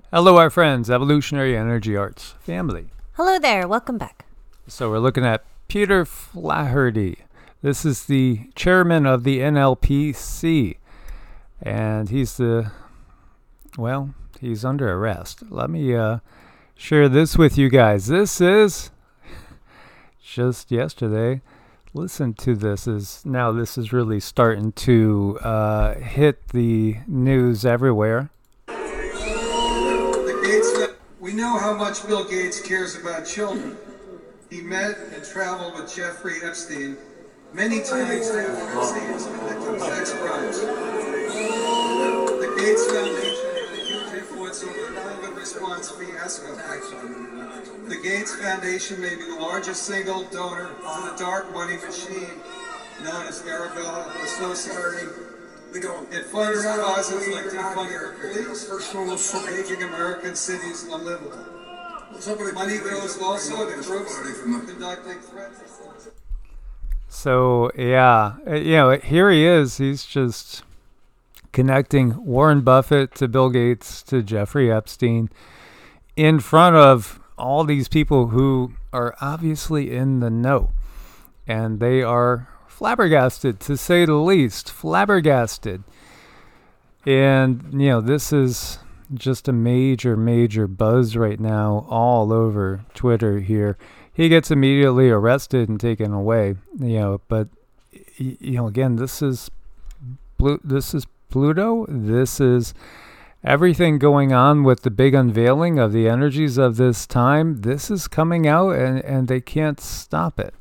Hello, our friends, Evolutionary Energy Arts family. Hello there, welcome back. So we're looking at Peter Flaherty. This is the chairman of the NLPC, and he's under arrest. Let me share this with you guys. This is just yesterday. Listen to this. This is really starting to hit the news everywhere. We know how much Bill Gates cares about children. He met and traveled with Jeffrey Epstein many times after Epstein's convicted sex crimes. The Gates Foundation had a huge influence over the COVID response fiasco. The Gates Foundation may be the largest single donor to the dark money machine known as Arabella Associates. It funds causes like defunding police, making American cities unlivable. Money goes also to groups conducting threats. So, here he is. He's just connecting Warren Buffett to Bill Gates to Jeffrey Epstein in front of all these people who are obviously in the know. And they are flabbergasted, to say the least. Flabbergasted. And, this is just a major buzz right now all over Twitter here. He gets immediately arrested and taken away, but, again, this is Pluto. This is everything going on with the big unveiling of the energies of this time. This is coming out, and they can't stop it.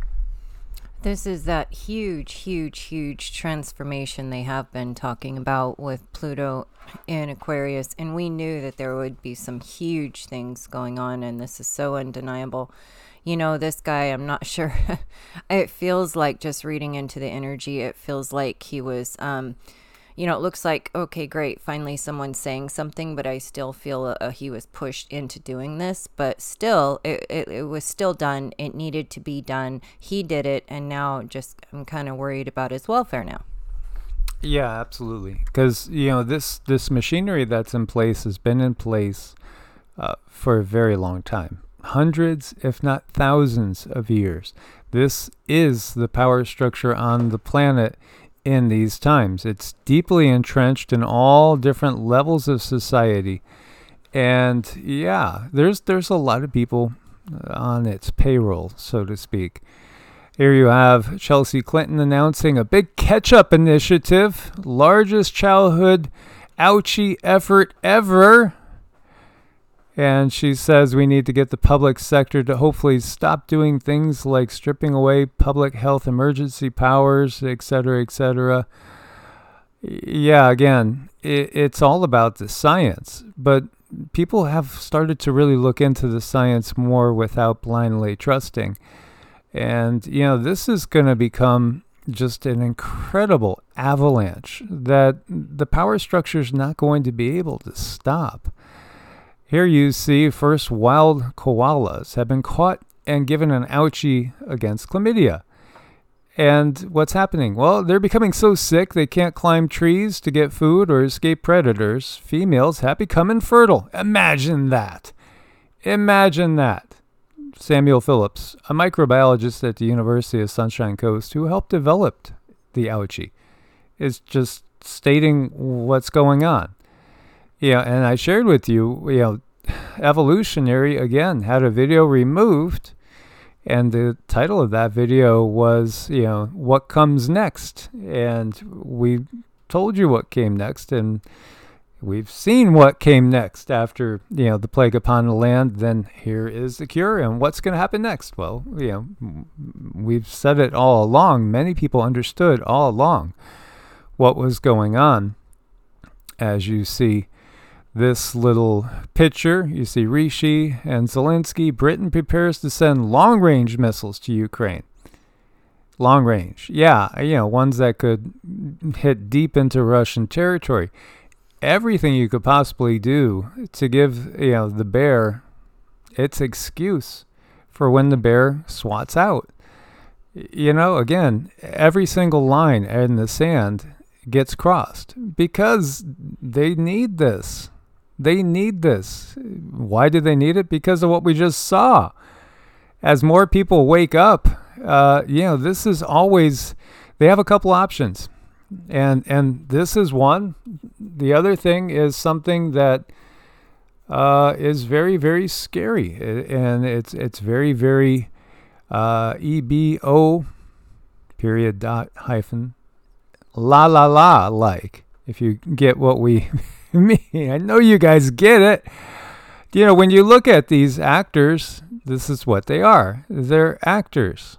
This is that huge transformation they have been talking about with Pluto in Aquarius. And we knew that there would be some huge things going on. And this is so undeniable. This guy, I'm not sure. It feels like, just reading into the energy, it feels like he was, it looks like, okay, great, finally someone's saying something, but I still feel he was pushed into doing this. But still, it was still done. It needed to be done. He did it, and now I'm kind of worried about his welfare now. Yeah, absolutely. Because, this machinery that's in place has been in place for a very long time. Hundreds, if not thousands of years. This is the power structure on the planet in these times. It's deeply entrenched in all different levels of society. And there's a lot of people on its payroll, so to speak. Here you have Chelsea Clinton announcing a big catch-up initiative, largest childhood ouchie effort ever. And she says we need to get the public sector to hopefully stop doing things like stripping away public health emergency powers, et cetera, et cetera. Yeah, again, it's all about the science. But people have started to really look into the science more without blindly trusting. And, this is going to become just an incredible avalanche that the power structure is not going to be able to stop. Here you see first wild koalas have been caught and given an ouchie against chlamydia. And what's happening? Well, they're becoming so sick they can't climb trees to get food or escape predators. Females have become infertile. Imagine that. Imagine that. Samuel Phillips, a microbiologist at the University of Sunshine Coast who helped develop the ouchie, is just stating what's going on. And I shared with you, Evolutionary, again, had a video removed, and the title of that video was, what comes next? And we told you what came next, and we've seen what came next after, the plague upon the land. Then here is the cure, and what's going to happen next? Well, we've said it all along. Many people understood all along what was going on. As you see this little picture, you see Rishi and Zelensky. Britain prepares to send long-range missiles to Ukraine. Long range. Yeah, ones that could hit deep into Russian territory. Everything you could possibly do to give, the bear its excuse for when the bear swats out. Again, every single line in the sand gets crossed because they need this. They need this. Why do they need it? Because of what we just saw. As more people wake up, this is always, they have a couple options. And this is one. The other thing is something that is very, very scary. And it's very, very EBO period dot hyphen la la la like, if you get what we mean. I know you guys get it. When you look at these actors, this is what they are. They're actors.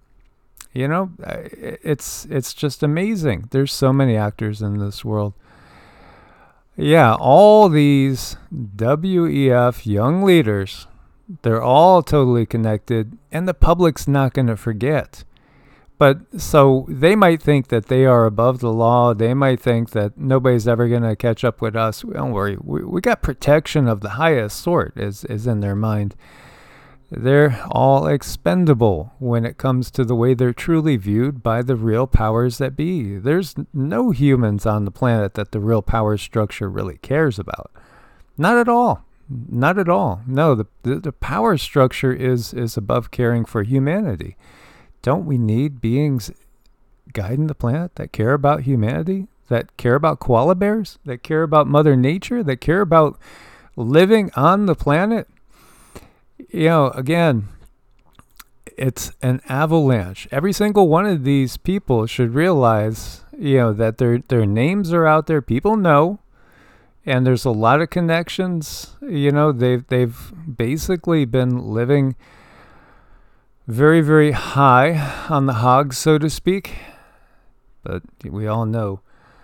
It's just amazing. There's so many actors in this world. Yeah, all these WEF young leaders, they're all totally connected, and the public's not going to forget. But so they might think that they are above the law. They might think that nobody's ever going to catch up with us. Don't worry. We got protection of the highest sort is in their mind. They're all expendable when it comes to the way they're truly viewed by the real powers that be. There's no humans on the planet that the real power structure really cares about. Not at all. Not at all. No, the power structure is above caring for humanity. Don't we need beings guiding the planet that care about humanity, that care about koala bears, that care about Mother Nature, that care about living on the planet? Again, it's an avalanche. Every single one of these people should realize, that their names are out there. People know, and there's a lot of connections. They've basically been living very, very high on the hog, so to speak. But we all know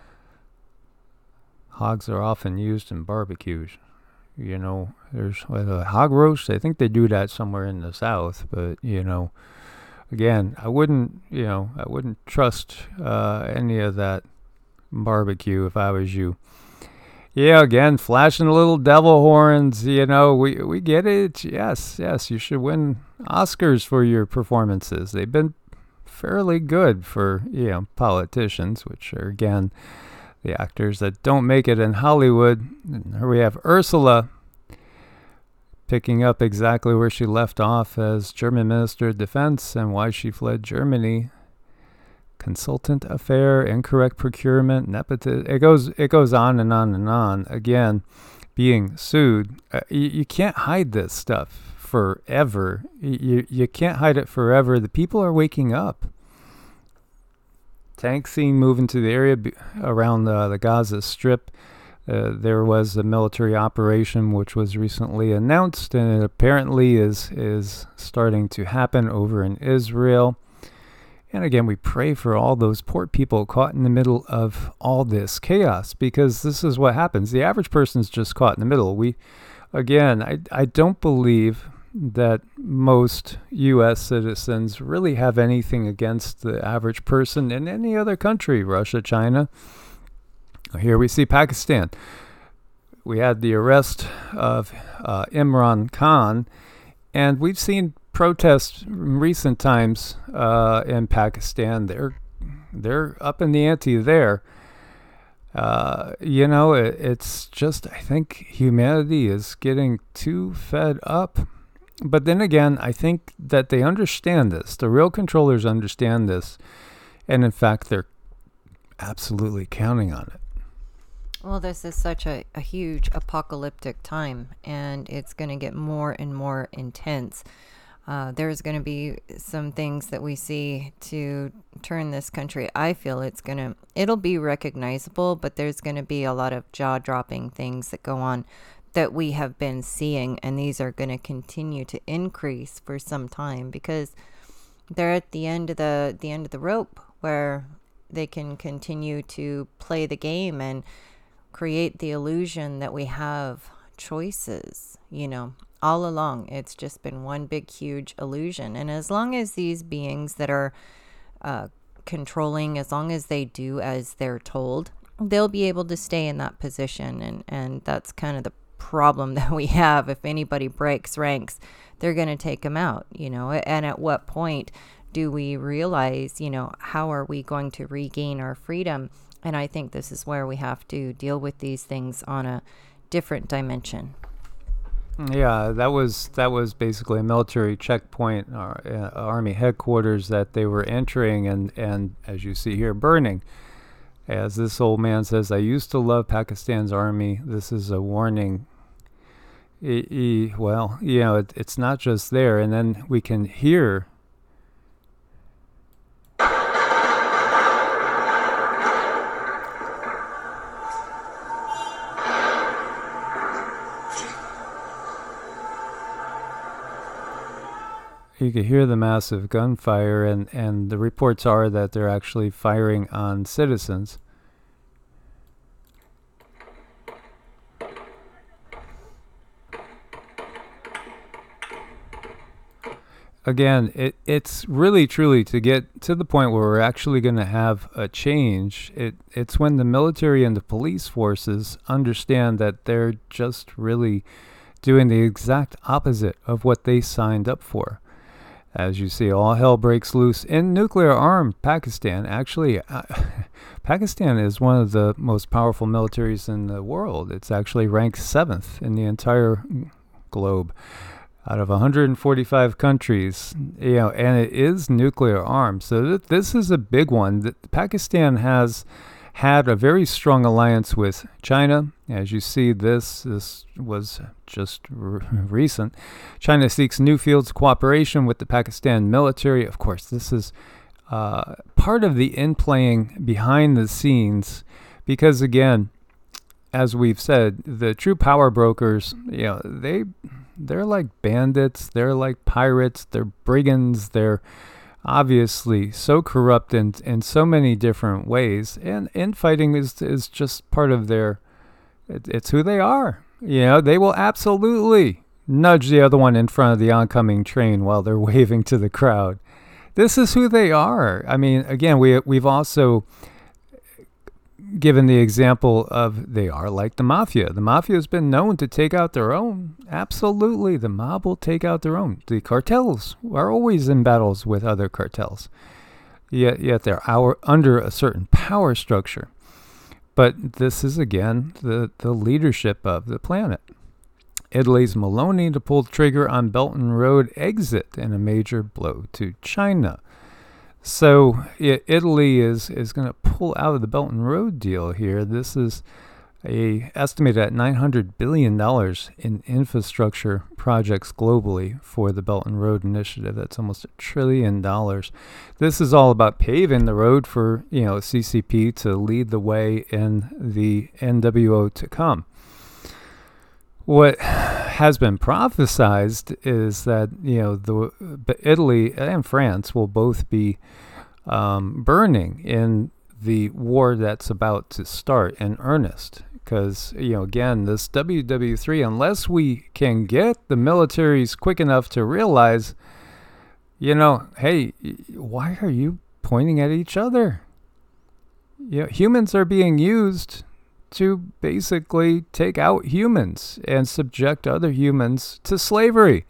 hogs are often used in barbecues. There's a hog roast. I think they do that somewhere in the South. But, again, I wouldn't trust any of that barbecue if I was you. Yeah, again, flashing little devil horns, we get it. Yes, you should win Oscars for your performances. They've been fairly good for, politicians, which are, again, the actors that don't make it in Hollywood. And here we have Ursula picking up exactly where she left off as German Minister of Defense and why she fled Germany. Consultant affair, incorrect procurement, nepotism. It goes on and on and on. Again, being sued. You can't hide this stuff forever. You can't hide it forever. The people are waking up. Tanks seen moving to the area around the Gaza Strip. There was a military operation which was recently announced, and it apparently is starting to happen over in Israel. And again, we pray for all those poor people caught in the middle of all this chaos, because this is what happens. The average person's just caught in the middle. I don't believe that most U.S. citizens really have anything against the average person in any other country, Russia, China. Here we see Pakistan. We had the arrest of Imran Khan, and we've seen protests in recent times in Pakistan. They're up in the ante there. It's just, I think humanity is getting too fed up. But then again, I think that they understand this. The real controllers understand this. And in fact, they're absolutely counting on it. Well, this is such a huge apocalyptic time, and it's going to get more and more intense. There's going to be some things that we see to turn this country. I feel it'll be recognizable, but there's going to be a lot of jaw-dropping things that go on that we have been seeing, and these are going to continue to increase for some time because they're at the end of the rope where they can continue to play the game and create the illusion that we have choices, all along. It's just been one big, huge illusion. And as long as these beings that are controlling, as long as they do as they're told, they'll be able to stay in that position. And that's kind of the problem that we have. If anybody breaks ranks, they're going to take them out, and at what point do we realize, how are we going to regain our freedom? And I think this is where we have to deal with these things on a different dimension. Yeah, that was basically a military checkpoint, or army headquarters that they were entering, and as you see here, burning. As this old man says, I used to love Pakistan's army. This is a warning. Well, it's not just there, and then we can hear. You can hear the massive gunfire, and the reports are that they're actually firing on citizens. Again, it's really truly to get to the point where we're actually going to have a change. It's when the military and the police forces understand that they're just really doing the exact opposite of what they signed up for. As you see, all hell breaks loose in nuclear-armed Pakistan. Actually, Pakistan is one of the most powerful militaries in the world. It's actually ranked 7th in the entire globe out of 145 countries, and it is nuclear-armed. So this is a big one. Pakistan has had a very strong alliance with China. As you see, this was just recent. China seeks new fields of cooperation with the Pakistan military. Of course, this is part of the in-playing behind the scenes, because again, as we've said, the true power brokers, they're like bandits, they're like pirates, they're brigands, they're obviously so corrupt in so many different ways, and infighting is just part of their, it's who they are. They will absolutely nudge the other one in front of the oncoming train while they're waving to the crowd. This is who they are. I mean, again, we've also given the example of they are like the mafia. The mafia has been known to take out their own. Absolutely, the mob will take out their own. The cartels are always in battles with other cartels. Yet they're under a certain power structure. But this is, again, the leadership of the planet. Italy's Meloni to pull the trigger on Belt and Road exit in a major blow to China. So Italy is going to pull out of the Belt and Road deal here. This is estimated at $900 billion in infrastructure projects globally for the Belt and Road Initiative. That's almost $1 trillion. This is all about paving the road for CCP to lead the way in the NWO to come. What has been prophesized is that Italy and France will both be burning in the war that's about to start in earnest. Because again, this WW3, unless we can get the militaries quick enough to realize, hey, why are you pointing at each other? Humans are being used to basically take out humans and subject other humans to slavery.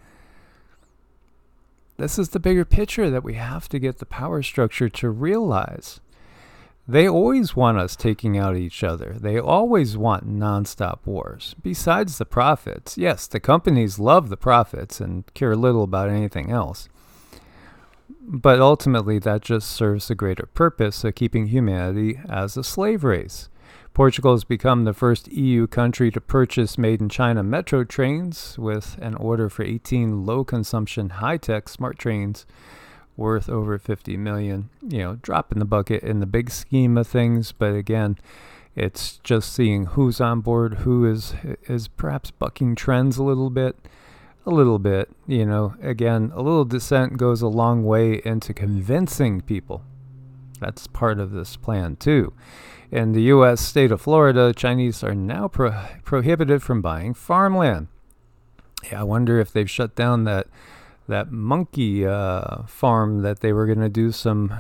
This is the bigger picture that we have to get the power structure to realize. They always want us taking out each other. They always want nonstop wars. Besides the profits, yes, the companies love the profits and care little about anything else. But ultimately, that just serves the greater purpose of keeping humanity as a slave race. Portugal has become the first EU country to purchase made-in-China metro trains with an order for 18 low-consumption, high-tech smart trains worth over $50 million. Drop in the bucket in the big scheme of things, but again, it's just seeing who's on board, who is perhaps bucking trends a little bit. Again, a little dissent goes a long way into convincing people. That's part of this plan, too. In the U.S. state of Florida, Chinese are now prohibited from buying farmland. Yeah, I wonder if they've shut down that monkey farm that they were going to do some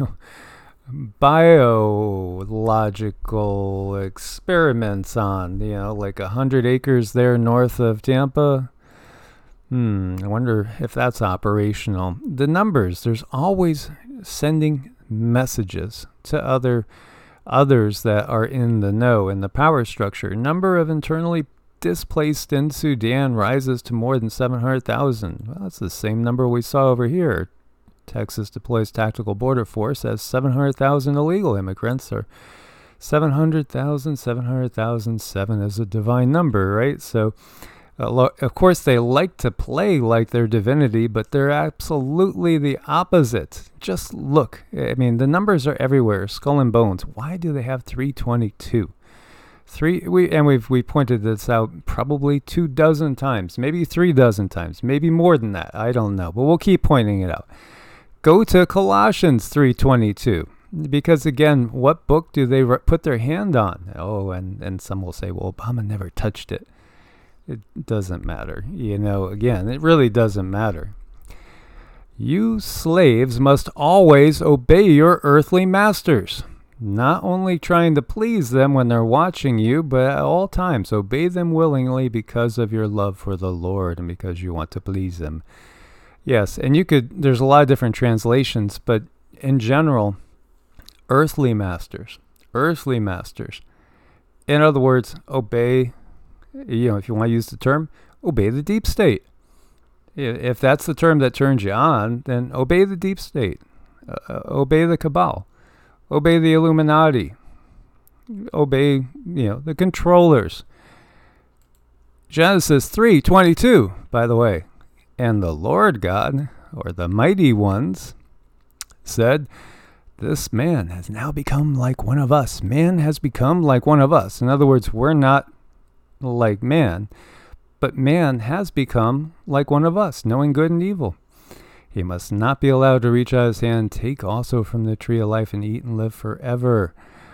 biological experiments on, like 100 acres there north of Tampa. I wonder if that's operational. The numbers, there's always sending messages to others that are in the know in the power structure. Number of internally displaced in Sudan rises to more than 700,000. Well, that's the same number we saw over here. Texas deploys tactical border force as 700,000 illegal immigrants, or 700,000, 700,000, 7 is a divine number, right? So, of course, they like to play like they're divinity, but they're absolutely the opposite. Just look. I mean, the numbers are everywhere, skull and bones. Why do they have 322? We pointed this out probably 24 times, maybe 36 times, maybe more than that. I don't know, but we'll keep pointing it out. Go to Colossians 3:22, because again, what book do they put their hand on? Oh, and some will say, well, Obama never touched it. It doesn't matter. Again, it really doesn't matter. You slaves must always obey your earthly masters, not only trying to please them when they're watching you, but at all times obey them willingly because of your love for the Lord and because you want to please them. Yes, and there's a lot of different translations, but in general, earthly masters. In other words, obey, if you want to use the term, obey the deep state. If that's the term that turns you on, then obey the deep state. Obey the cabal. Obey the Illuminati. Obey, the controllers. Genesis 3:22, by the way. And the Lord God, or the mighty ones, said, this man has now become like one of us. Man has become like one of us. In other words, we're not like man, but man has become like one of us, knowing good and evil. He must not be allowed to reach out his hand, take also from the tree of life and eat and live forever.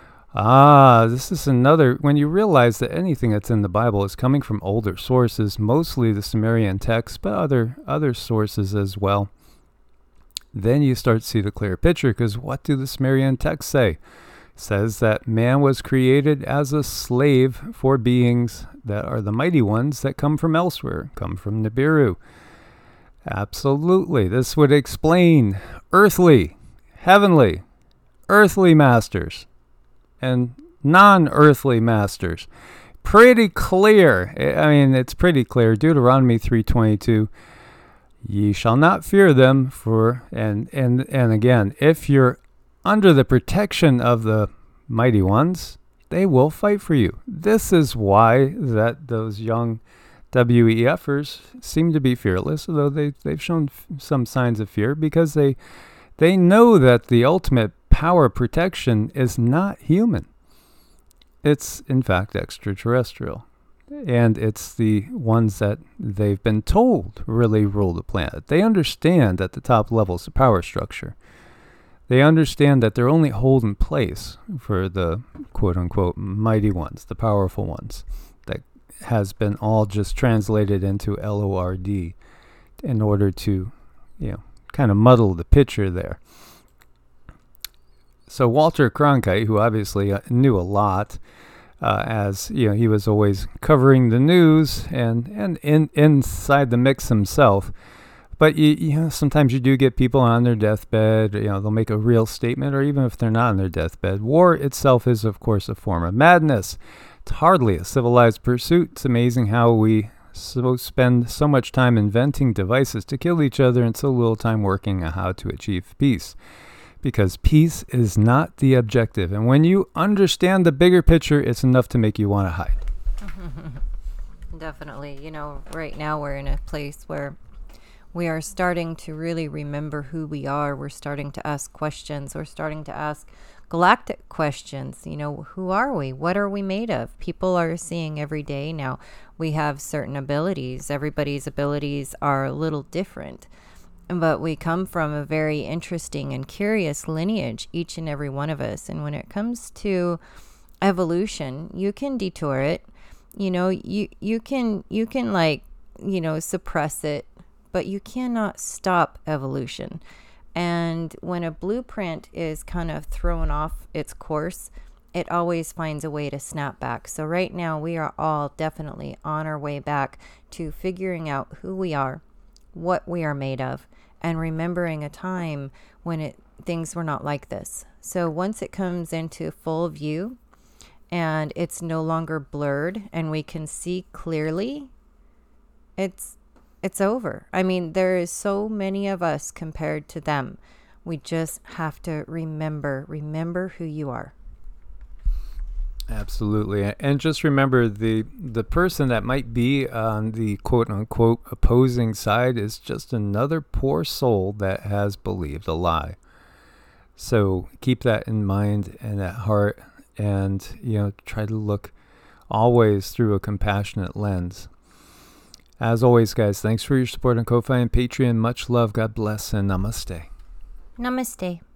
This is another, when you realize that anything that's in the Bible is coming from older sources, mostly the Sumerian texts, but other sources as well, then you start to see the clear picture, because what do the Sumerian texts say? It says that man was created as a slave for beings that are the mighty ones that come from elsewhere, come from Nibiru. Absolutely. This would explain earthly, heavenly, earthly masters and non-earthly masters. Pretty clear. I mean, it's pretty clear. Deuteronomy 3:22. Ye shall not fear them, and again, if you're under the protection of the mighty ones, they will fight for you. This is why that those young WEFers seem to be fearless, although they've shown some signs of fear, because they know that the ultimate power protection is not human. It's, in fact, extraterrestrial. And it's the ones that they've been told really rule the planet. They understand at the top levels the power structure. They understand that they're only holding place for the quote-unquote mighty ones, the powerful ones, that has been all just translated into LORD in order to, kind of muddle the picture there. So Walter Cronkite, who obviously knew a lot, as he was always covering the news and inside the mix himself. But sometimes you do get people on their deathbed. They'll make a real statement, or even if they're not on their deathbed. War itself is, of course, a form of madness. It's hardly a civilized pursuit. It's amazing how we spend so much time inventing devices to kill each other and so little time working on how to achieve peace. Because peace is not the objective. And when you understand the bigger picture, it's enough to make you want to hide. Definitely. Right now we're in a place where we are starting to really remember who we are. We're starting to ask questions. We're starting to ask galactic questions. Who are we? What are we made of? People are seeing every day now we have certain abilities. Everybody's abilities are a little different. But we come from a very interesting and curious lineage, each and every one of us. And when it comes to evolution, you can detour it. You can suppress it, but you cannot stop evolution. And when a blueprint is kind of thrown off its course, it always finds a way to snap back. So right now we are all definitely on our way back to figuring out who we are, what we are made of, and remembering a time when things were not like this. So once it comes into full view and it's no longer blurred and we can see clearly, it's over. I mean, there is so many of us compared to them. We just have to remember who you are. Absolutely. And just remember, the person that might be on the quote unquote opposing side is just another poor soul that has believed a lie. So keep that in mind and at heart, and try to look always through a compassionate lens. As always, guys, thanks for your support on Ko-Fi and Patreon. Much love, God bless, and namaste. Namaste.